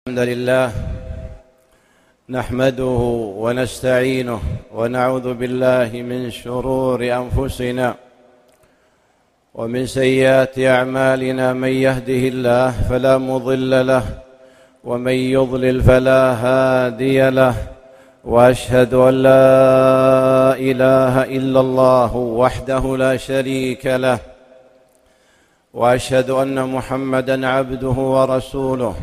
الحمد لله نحمده ونستعينه ونعوذ بالله من شرور أنفسنا ومن سيئات أعمالنا. من يهده الله فلا مضل له ومن يضلل فلا هادي له، وأشهد أن لا إله إلا الله وحده لا شريك له، وأشهد أن محمدًا عبده ورسوله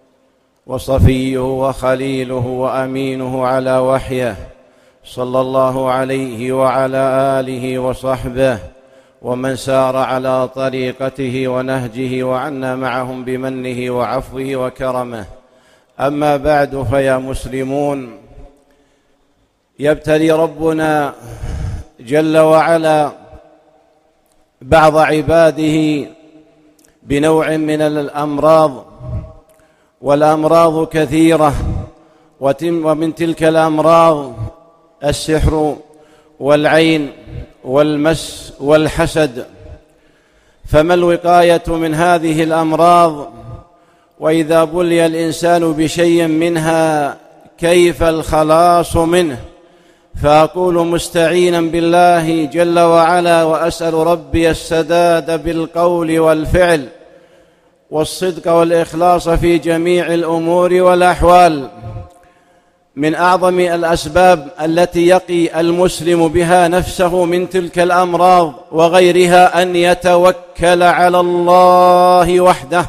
وصفيه وخليله وأمينه على وحيه، صلى الله عليه وعلى آله وصحبه ومن سار على طريقته ونهجه وعنا معهم بمنه وعفوه وكرمه. أما بعد، فيا مسلمون، يبتلي ربنا جل وعلا بعض عباده بنوع من الأمراض، والأمراض كثيرة، ومن تلك الأمراض السحر والعين والمس والحسد. فما الوقاية من هذه الأمراض؟ وإذا بلي الإنسان بشيء منها كيف الخلاص منه؟ فأقول مستعينا بالله جل وعلا، وأسأل ربي السداد بالقول والفعل والصدق والإخلاص في جميع الأمور والأحوال. من أعظم الأسباب التي يقي المسلم بها نفسه من تلك الأمراض وغيرها أن يتوكل على الله وحده.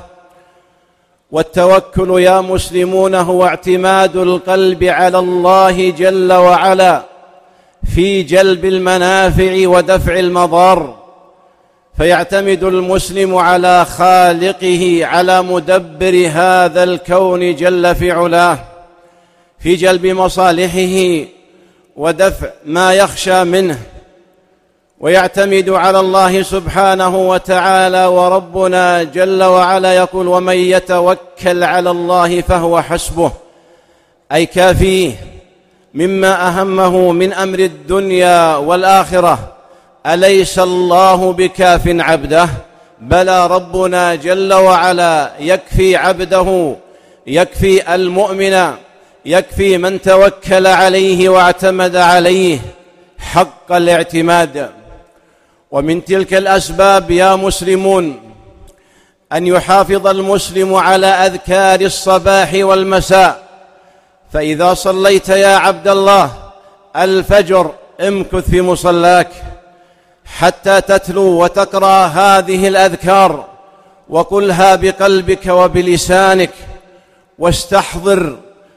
والتوكل يا مسلمون هو اعتماد القلب على الله جل وعلا في جلب المنافع ودفع المضار، فيعتمد المسلم على خالقه، على مدبر هذا الكون جل في علاه، في جلب مصالحه ودفع ما يخشى منه، ويعتمد على الله سبحانه وتعالى. وربنا جل وعلا يقول: ومن يتوكل على الله فهو حسبه، أي كافيه مما أهمه من أمر الدنيا والآخرة. أليس الله بكاف عبده؟ بلى، ربنا جل وعلا يكفي عبده، يكفي المؤمن، يكفي من توكل عليه واعتمد عليه حق الاعتماد. ومن تلك الأسباب يا مسلمون أن يحافظ المسلم على أذكار الصباح والمساء. فإذا صليت يا عبد الله الفجر امكث في مصلاك حتى تتلو وتقرأ هذه الأذكار، وقلها بقلبك وبلسانك، واستحضر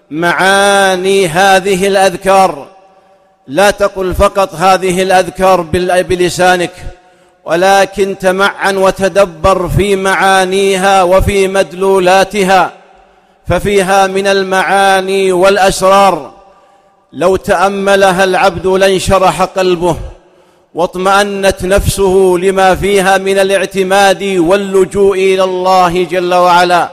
معاني هذه الأذكار. لا تقل فقط هذه الأذكار بلسانك، ولكن تمعن وتدبر في معانيها وفي مدلولاتها، ففيها من المعاني والأسرار لو تأملها العبد لانشرح قلبه واطمأنت نفسه لما فيها من الاعتماد واللجوء إلى الله جل وعلا.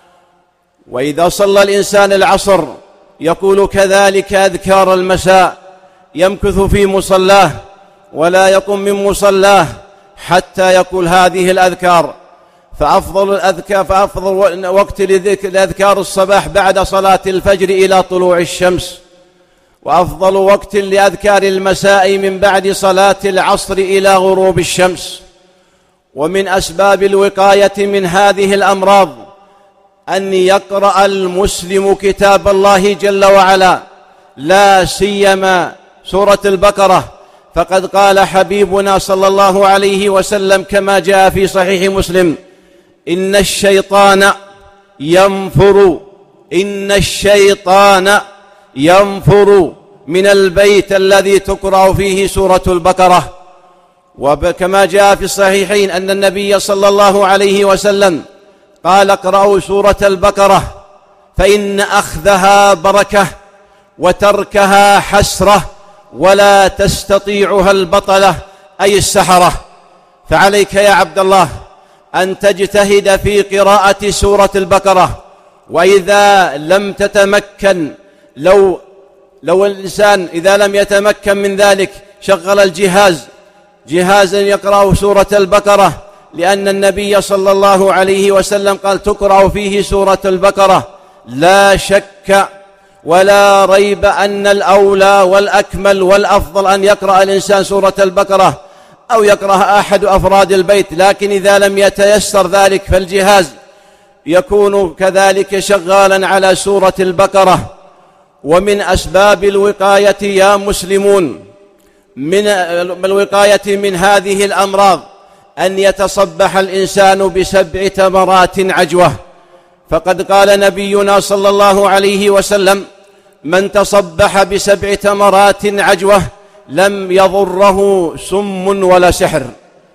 وإذا صلى الإنسان العصر يقول كذلك أذكار المساء، يمكث في مصلاه ولا يقم من مصلاه حتى يقول هذه الأذكار. فأفضل وقت لأذكار الصباح بعد صلاة الفجر إلى طلوع الشمس، وأفضل وقت لأذكار المساء من بعد صلاة العصر إلى غروب الشمس. ومن أسباب الوقاية من هذه الأمراض أن يقرأ المسلم كتاب الله جل وعلا، لا سيما سورة البقرة. فقد قال حبيبنا صلى الله عليه وسلم كما جاء في صحيح مسلم: إن الشيطان ينفر من البيت الذي تقرأ فيه سورة البقرة. وكما جاء في الصحيحين أن النبي صلى الله عليه وسلم قال: اقرأوا سورة البقرة فإن أخذها بركة وتركها حسرة ولا تستطيعها البطلة، أي السحرة. فعليك يا عبد الله أن تجتهد في قراءة سورة البقرة. وإذا لم تتمكن، لو الإنسان إذا لم يتمكن من ذلك شغل جهازا يقرأ سورة البقرة، لأن النبي صلى الله عليه وسلم قال: تقرأ فيه سورة البقرة لا شك ولا ريب أن الأولى والأكمل والأفضل أن يقرأ الإنسان سورة البقرة أو يقرأ أحد أفراد البيت، لكن إذا لم يتيسر ذلك فالجهاز يكون كذلك شغالا على سورة البقرة. ومن أسباب الوقاية يا مسلمون من الوقاية من هذه الأمراض أن يتصبح الإنسان ب7 تمرات عجوة، فقد قال نبينا صلى الله عليه وسلم: من تصبح ب7 تمرات عجوة لم يضره سم ولا سحر.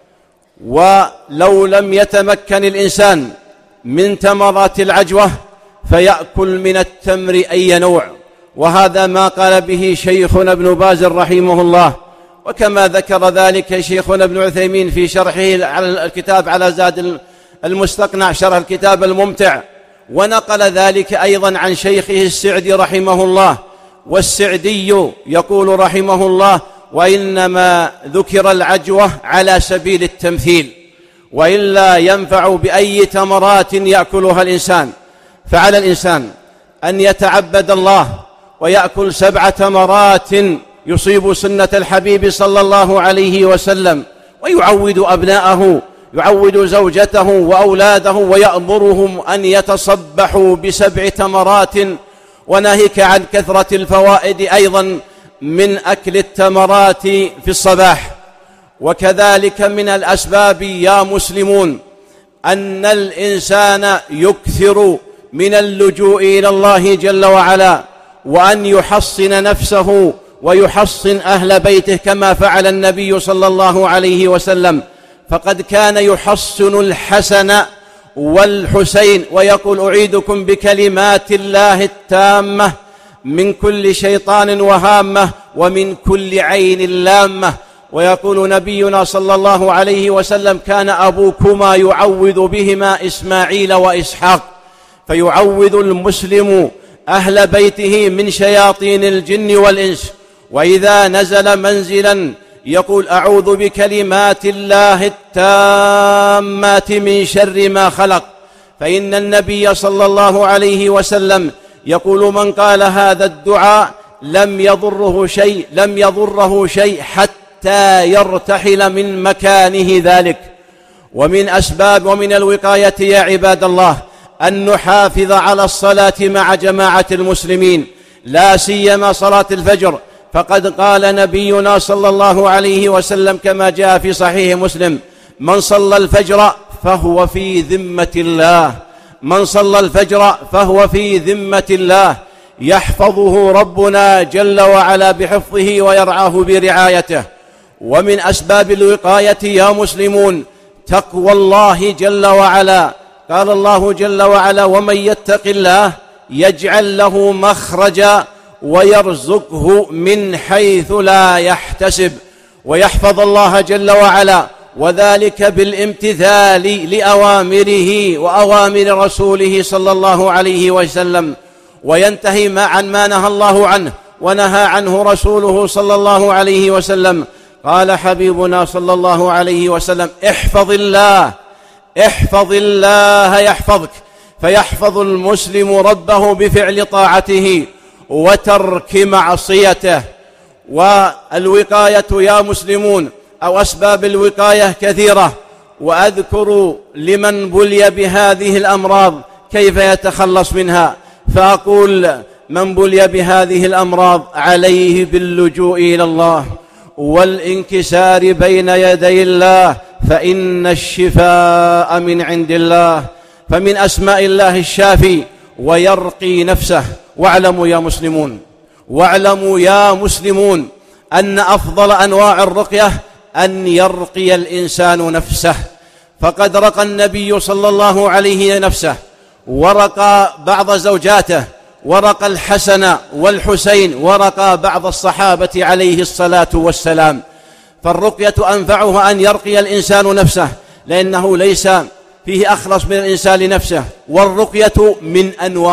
ولو لم يتمكن الإنسان من تمرات العجوة فيأكل من التمر أي نوع، وهذا ما قال به شيخنا ابن باز رحمه الله، وكما ذكر ذلك شيخنا ابن عثيمين في شرحه على الكتاب على زاد المستقنع شرح الكتاب الممتع، ونقل ذلك أيضا عن شيخه السعدي رحمه الله. والسعدي يقول رحمه الله: وإنما ذكر العجوة على سبيل التمثيل، وإلا ينفع بأي تمرات يأكلها الإنسان. فعلى الإنسان أن يتعبد الله ويأكل 7 تمرات يصيب سنة الحبيب صلى الله عليه وسلم، ويعود أبناءه، يعود زوجته وأولاده، ويأمرهم أن يتصبحوا ب7 تمرات. وناهيك عن كثرة الفوائد أيضا من أكل التمرات في الصباح. وكذلك من الأسباب يا مسلمون أن الإنسان يكثر من اللجوء إلى الله جل وعلا، وأن يحصن نفسه ويحصن أهل بيته كما فعل النبي صلى الله عليه وسلم، فقد كان يحصن الحسن والحسين ويقول: أعيدكم بكلمات الله التامة من كل شيطان وهامة ومن كل عين لامة. ويقول نبينا صلى الله عليه وسلم: كان أبوكما يعوذ بهما إسماعيل وإسحاق. فيعوذ المسلم أهل بيته من شياطين الجن والإنس، وإذا نزل منزلا يقول: أعوذ بكلمات الله التامات من شر ما خلق. فإن النبي صلى الله عليه وسلم يقول: من قال هذا الدعاء لم يضره شيء حتى يرتحل من مكانه ذلك. ومن أسباب ومن الوقاية يا عباد الله أن نحافظ على الصلاة مع جماعة المسلمين، لا سيما صلاة الفجر، فقد قال نبينا صلى الله عليه وسلم كما جاء في صحيح مسلم: من صلى الفجر فهو في ذمة الله، من صلى الفجر فهو في ذمة الله، يحفظه ربنا جل وعلا بحفظه ويرعاه برعايته. ومن أسباب الوقاية يا مسلمون تقوى الله جل وعلا. قال الله جل وعلا: ومن يتق الله يجعل له مخرجا ويرزقه من حيث لا يحتسب. ويحفظ الله جل وعلا، وذلك بالامتثال لأوامره وأوامر رسوله صلى الله عليه وسلم، وينتهي عن ما نهى الله عنه ونهى عنه رسوله صلى الله عليه وسلم. قال حبيبنا صلى الله عليه وسلم: احفظ الله يحفظك. فيحفظ المسلم ربه بفعل طاعته وترك معصيته. والوقاية يا مسلمون أو أسباب الوقاية كثيرة، وأذكر لمن بلي بهذه الأمراض كيف يتخلص منها. فأقول: من بلي بهذه الأمراض عليه باللجوء إلى الله والانكسار بين يدي الله، فإن الشفاء من عند الله. فمن أسماء الله الشافي ويرقي نفسه. واعلموا يا مسلمون أن أفضل أنواع الرقية أن يرقي الإنسان نفسه. فقد رقى النبي صلى الله عليه نفسه، ورقى بعض زوجاته، ورقى الحسن والحسين، ورقى بعض الصحابة عليه الصلاة والسلام. فالرقية أنفعها أن يرقي الإنسان نفسه، لأنه ليس فيه أخلص من الإنسان لنفسه. والرقية من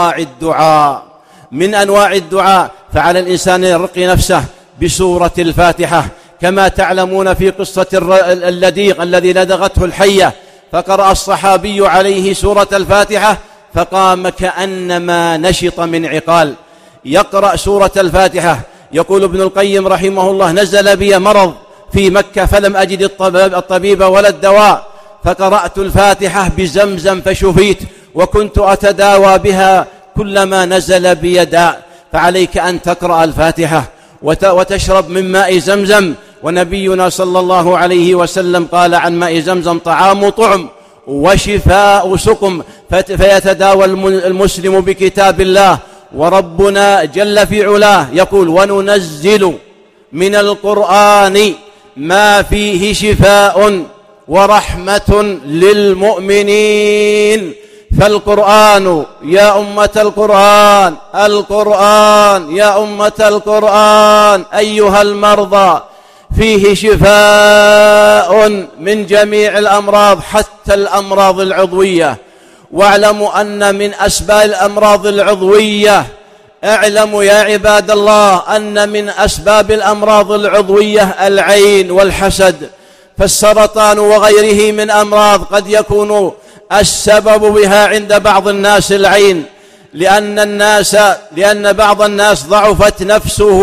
أنواع الدعاء، فعلى الإنسان يرقي نفسه بسورة الفاتحة، كما تعلمون في قصة اللديغ الذي لدغته الحية، فقرأ الصحابي عليه سورة الفاتحة فقام كأنما نشط من عقال يقرأ سورة الفاتحة. يقول ابن القيم رحمه الله: نزل بي مرض في مكة فلم أجد الطبيب ولا الدواء، فقرأت الفاتحة بزمزم فشفيت، وكنت أتداوى بها كلما نزل بي داء. فعليك أن تقرأ الفاتحة وتشرب من ماء زمزم. ونبينا صلى الله عليه وسلم قال عن ماء زمزم: طعام طعم وشفاء سقم. فيتداوى المسلم بكتاب الله. وربنا جل في علاه يقول: وننزل من القرآن ما فيه شفاء ورحمة للمؤمنين. فالقرآن يا أمة القرآن، القرآن يا أمة القرآن أيها المرضى فيه شفاء من جميع الأمراض حتى الأمراض العضوية. واعلموا أن من أسباب الأمراض العضوية، اعلموا يا عباد الله أن من أسباب الأمراض العضوية العين والحسد. فالسرطان وغيره من أمراض قد يكون السبب بها عند بعض الناس العين، لأن بعض الناس ضعفت نفسه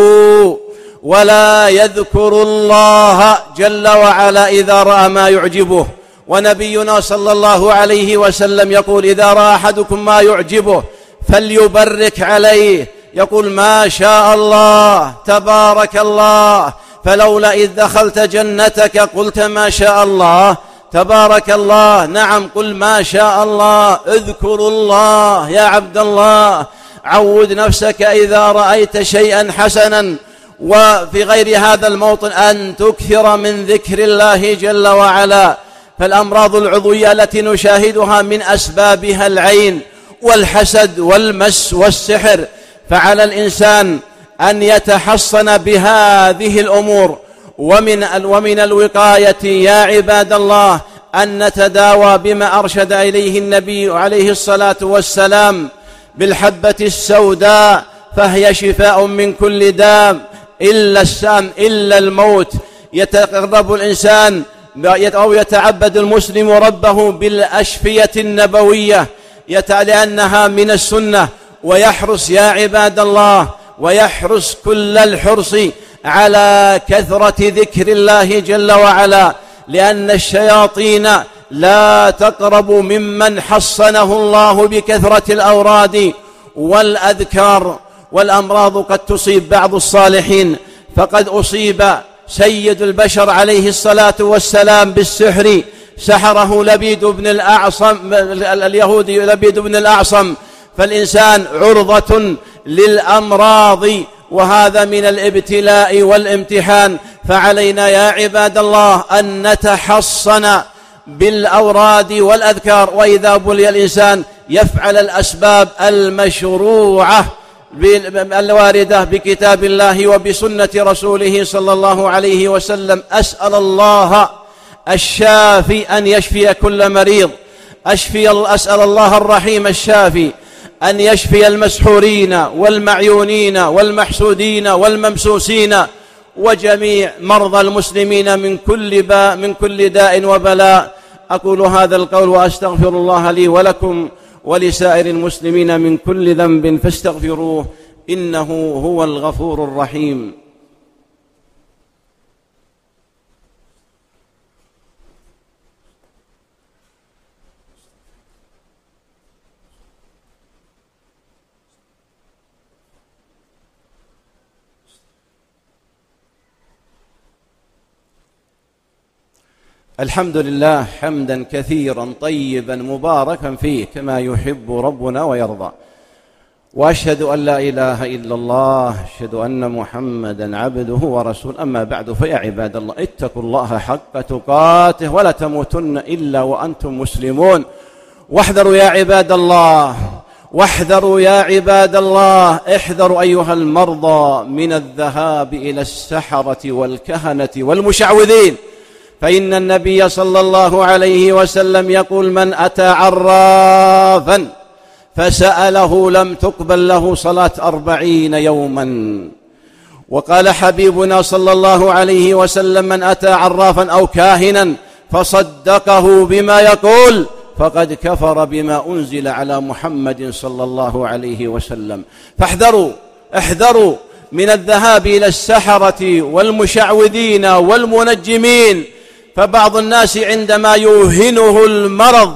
ولا يذكر الله جل وعلا إذا رأى ما يعجبه. ونبينا صلى الله عليه وسلم يقول: إذا رأى أحدكم ما يعجبه فليبرك عليه، يقول: ما شاء الله تبارك الله، فلولا إذ دخلت جنتك قلت ما شاء الله تبارك الله. نعم، قل ما شاء الله، اذكر الله يا عبد الله، عود نفسك إذا رأيت شيئا حسنا. وفي غير هذا الموطن أن تكثر من ذكر الله جل وعلا. فالأمراض العضوية التي نشاهدها من أسبابها العين والحسد والمس والسحر، فعلى الإنسان أن يتحصن بهذه الأمور. ومن الوقاية يا عباد الله أن نتداوى بما أرشد إليه النبي عليه الصلاة والسلام بالحبة السوداء، فهي شفاء من كل داء إلا الموت. يتقرب الإنسان أو يتعبد المسلم ربه بالأشفية النبوية لأنها من السنة، ويحرص يا عباد الله، ويحرص كل الحرص على كثرة ذكر الله جل وعلا، لأن الشياطين لا تقرب ممن حصنه الله بكثرة الأوراد والأذكار. والأمراض قد تصيب بعض الصالحين، فقد أصيب سيد البشر عليه الصلاة والسلام بالسحر، سحره لبيد بن الأعصم اليهودي لبيد بن الأعصم. فالإنسان عرضة للأمراض، وهذا من الابتلاء والامتحان. فعلينا يا عباد الله أن نتحصن بالأوراد والأذكار، وإذا بلي الإنسان يفعل الأسباب المشروعة الواردة بكتاب الله وبسنة رسوله صلى الله عليه وسلم. أسأل الله الشافي أن يشفي كل مريض، أسأل الله الرحيم الشافي أن يشفي المسحورين والمعيونين والمحسودين والممسوسين وجميع مرضى المسلمين من كل داء وبلاء. أقول هذا القول وأستغفر الله لي ولكم ولسائر المسلمين من كل ذنب فاستغفروه إنه هو الغفور الرحيم. الحمد لله حمدا كثيرا طيبا مباركا فيه كما يحب ربنا ويرضى، وأشهد أن لا إله إلا الله، أشهد أن محمدا عبده ورسوله. أما بعد، فيا عباد الله اتقوا الله حق تقاته ولا تموتن إلا وأنتم مسلمون. واحذروا يا عباد الله، واحذروا يا عباد الله، احذروا أيها المرضى من الذهاب إلى السحرة والكهنة والمشعوذين، فإن النبي صلى الله عليه وسلم يقول: من أتى عرافا فسأله لم تقبل له صلاة 40 يوما. وقال حبيبنا صلى الله عليه وسلم: من أتى عرافا أو كاهنا فصدقه بما يقول فقد كفر بما أنزل على محمد صلى الله عليه وسلم. احذروا من الذهاب إلى السحرة والمشعوذين والمنجمين، فبعض الناس عندما يوهنه المرض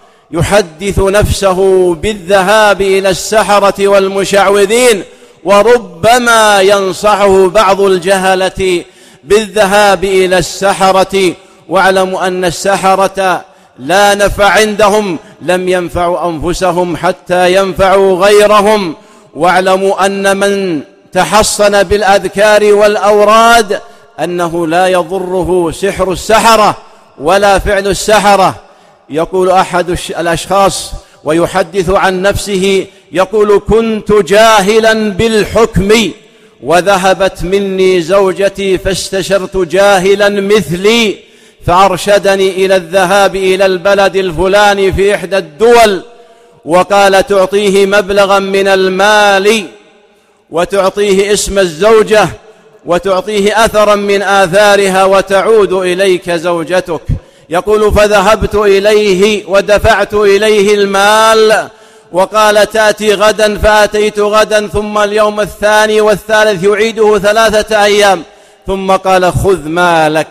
يحدث نفسه بالذهاب إلى السحرة والمشعوذين، وربما ينصحه بعض الجهلة بالذهاب إلى السحرة. واعلموا أن السحرة لا نفع عندهم، لم ينفعوا أنفسهم حتى ينفعوا غيرهم. واعلموا أن من تحصن بالأذكار والأوراد أنه لا يضره سحر السحرة ولا فعل السحرة. يقول أحد الأشخاص ويحدث عن نفسه، يقول: كنت جاهلا بالحكم وذهبت مني زوجتي فاستشرت جاهلا مثلي فأرشدني إلى الذهاب إلى البلد الفلاني في إحدى الدول، وقال تعطيه مبلغا من المال وتعطيه اسم الزوجة وتعطيه أثرا من آثارها وتعود إليك زوجتك. يقول: فذهبت إليه ودفعت إليه المال، وقال تأتي غدا، فأتيت غدا، ثم اليوم الثاني والثالث يعيده 3 أيام، ثم قال: خذ مالك.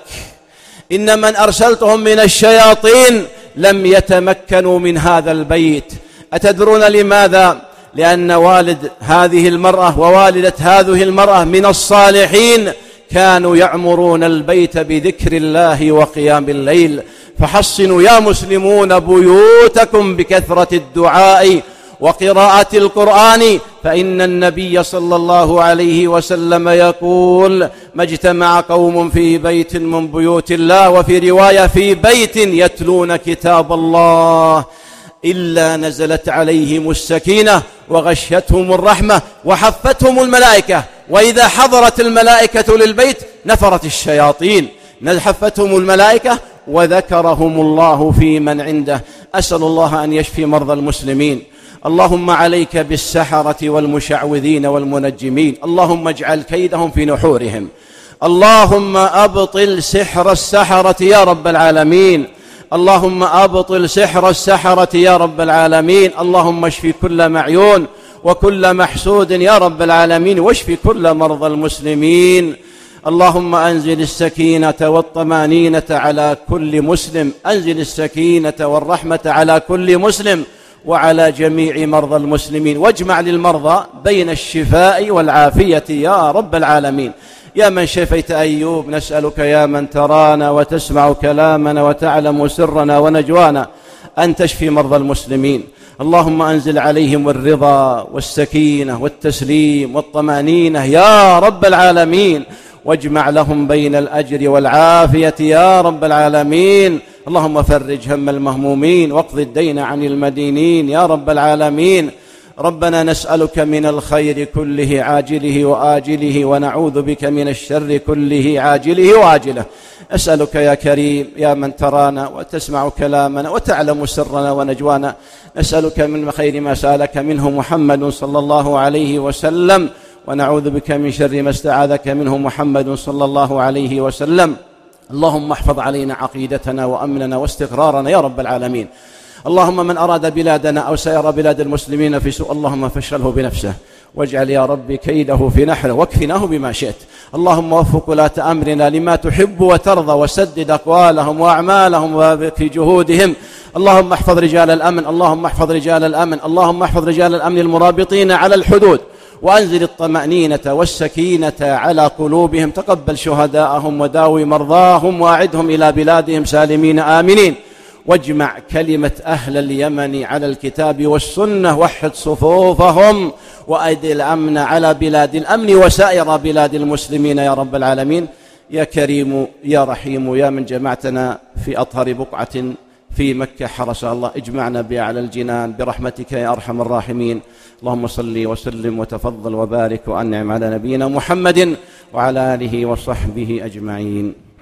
إن من أرسلتهم من الشياطين لم يتمكنوا من هذا البيت. أتدرون لماذا؟ لأن والد هذه المرأة ووالدة هذه المرأة من الصالحين، كانوا يعمرون البيت بذكر الله وقيام الليل. فحصنوا يا مسلمون بيوتكم بكثرة الدعاء وقراءة القرآن، فإن النبي صلى الله عليه وسلم يقول: ما اجتمع قوم في بيت من بيوت الله، وفي رواية في بيت يتلون كتاب الله إلا نزلت عليهم السكينة وغشيتهم الرحمة وحفتهم الملائكة. وإذا حضرت الملائكة للبيت نفرت الشياطين، حفتهم الملائكة وذكرهم الله في من عنده. أسأل الله أن يشفي مرضى المسلمين. اللهم عليك بالسحرة والمشعوذين والمنجمين، اللهم اجعل كيدهم في نحورهم. اللهم أبطل سحر السحرة يا رب العالمين، اللهم أبطل سحر السحرة يا رب العالمين. اللهم اشفي كل معيون وكل محسود يا رب العالمين، واشفي كل مرضى المسلمين. اللهم أنزل السكينة والطمأنينة على كل مسلم، أنزل السكينة والرحمة على كل مسلم وعلى جميع مرضى المسلمين، واجمع للمرضى بين الشفاء والعافية يا رب العالمين. يا من شفيت أيوب، نسألك يا من ترانا وتسمع كلامنا وتعلم سرنا ونجوانا أن تشفي مرضى المسلمين. اللهم أنزل عليهم الرضا والسكينة والتسليم والطمأنينة يا رب العالمين، واجمع لهم بين الأجر والعافية يا رب العالمين. اللهم فرج هم المهمومين واقض الدين عن المدينين يا رب العالمين. ربنا نسألك من الخير كله عاجله وآجله، ونعوذ بك من الشر كله عاجله وآجله. أسألك يا كريم يا من ترانا وتسمع كلامنا وتعلم سرنا ونجوانا، نسألك من خير ما سألك منه محمد صلى الله عليه وسلم، ونعوذ بك من شر ما استعاذك منه محمد صلى الله عليه وسلم. اللهم احفظ علينا عقيدتنا وأمننا واستقرارنا يا رب العالمين. اللهم من أراد بلادنا أو سير بلاد المسلمين في سوء اللهم فاشغله بنفسه، واجعل يا رب كيده في نحره، واكفناه بما شئت. اللهم وفق ولاة أمرنا لما تحب وترضى، وسدد أقوالهم وأعمالهم وفي جهودهم. اللهم احفظ رجال الأمن، اللهم احفظ رجال الأمن، اللهم احفظ رجال الأمن المرابطين على الحدود، وأنزل الطمأنينة والسكينة على قلوبهم. تقبل شهداءهم وداوي مرضاهم، وأعدهم إلى بلادهم سالمين آمنين. واجمع كلمة أهل اليمن على الكتاب والسنة، وحد صفوفهم، وأيد الأمن على بلاد الأمن وسائر بلاد المسلمين يا رب العالمين. يا كريم يا رحيم يا من جمعتنا في أطهر بقعة في مكة حرس الله، اجمعنا بها على الجنان برحمتك يا أرحم الراحمين. اللهم صل وسلم وتفضل وبارك وأنعم على نبينا محمد وعلى آله وصحبه أجمعين.